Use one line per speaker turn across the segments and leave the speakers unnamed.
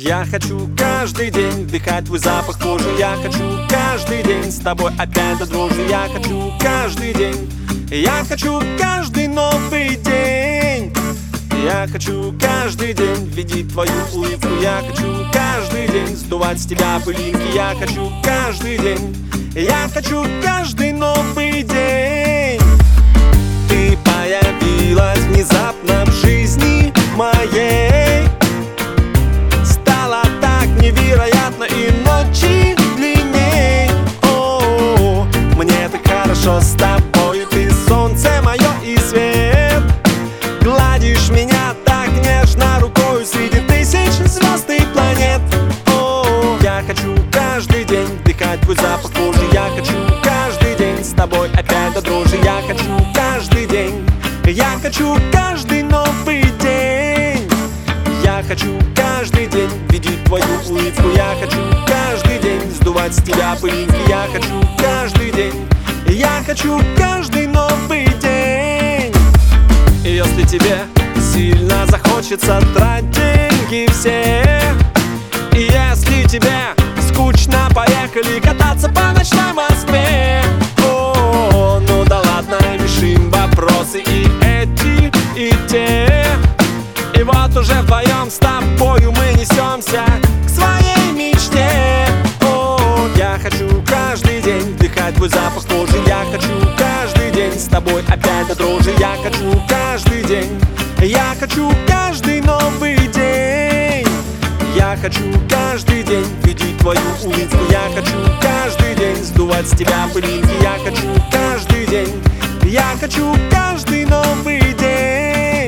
Я хочу каждый день вдыхать твой запах кожи. Я хочу каждый день с тобой опять до дрожи. Я хочу каждый день. Я хочу каждый новый день. Я хочу каждый день видеть твою улыбку. Я хочу каждый день сдувать с тебя пылинки. Я хочу каждый день. Я хочу каждый новый день. Ты появилась внезапно в жизни моей. Стало так невероятно, и ночи длинней. О, мне так хорошо с тобой. Ты солнце мое и свет. Гладишь меня так нежно рукой среди тысяч звезд и планет. О, я хочу каждый день вдыхать твой запах кожи. Я хочу каждый день с тобой опять до дрожи. Я хочу каждый день. Я хочу каждый новый день. Я хочу каждый день видеть твою улыбку. Я хочу каждый день сдувать с тебя пылинки. Я хочу каждый день. Я хочу каждый новый день. И если тебе сильно захочется трать деньги все, и если тебе скучно, поехали кататься по ночной Москве. О, ну да ладно, решим вопросы и эти, и те. И вот уже вдвоем с тобою мы несемся к своей мечте. О, я хочу каждый день вдыхать твой запах кожи. Я хочу каждый день с тобой опять до дрожи. Я хочу каждый день. Я хочу каждый новый день. Я хочу каждый день видеть твою улыбку. Я хочу каждый день сдувать с тебя пылинки. Я хочу каждый день. Я хочу каждый новый день.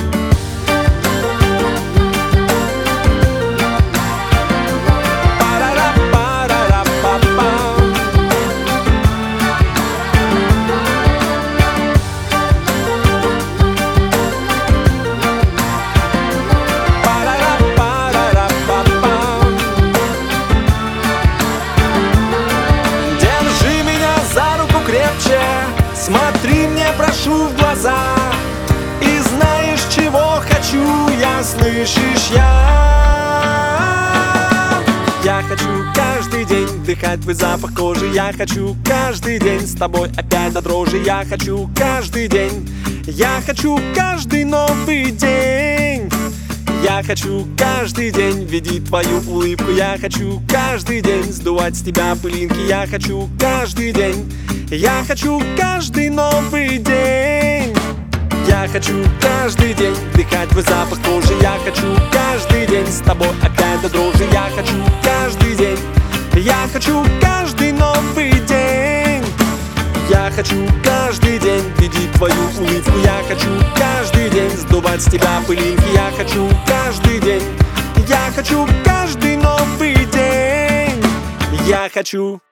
Смотри мне, прошу, в глаза, и знаешь, чего хочу я, слышишь я? Я хочу каждый день вдыхать твой запах кожи. Я хочу каждый день с тобой опять до дрожи. Я хочу каждый день. Я хочу каждый новый день. Я хочу каждый день видеть твою улыбку. Я хочу каждый день сдувать с тебя пылинки. Я хочу каждый день. Я хочу каждый новый день. Я хочу каждый день вдыхать твой запах кожи. Я хочу каждый день с тобой опять до дрожи. Я хочу каждый день. Я хочу каждый новый день. Я хочу каждый день видеть твою улыбку. Я хочу каждый день сдувать с тебя пылинки. Я хочу каждый день. Я хочу каждый новый день. Я хочу.